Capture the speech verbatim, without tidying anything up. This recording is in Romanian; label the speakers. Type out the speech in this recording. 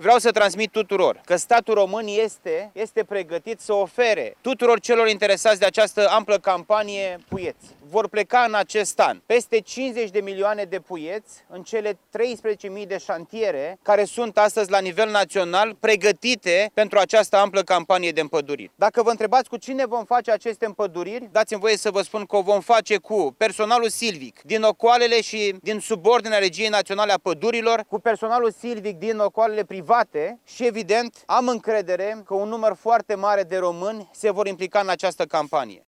Speaker 1: Vreau să transmit tuturor că statul român este, este pregătit să ofere tuturor celor interesați de această amplă campanie puieți. Vor pleca în acest an peste cincizeci de milioane de puieți în cele treisprezece mii de șantiere care sunt astăzi la nivel național pregătite pentru această amplă campanie de împăduriri. Dacă vă întrebați cu cine vom face aceste împăduriri, dați-mi voie să vă spun că o vom face cu personalul silvic din ocoalele și din subordinea Regiei Naționale a Pădurilor, cu personalul silvic din ocoalele private și, evident, am încredere că un număr foarte mare de români se vor implica în această campanie.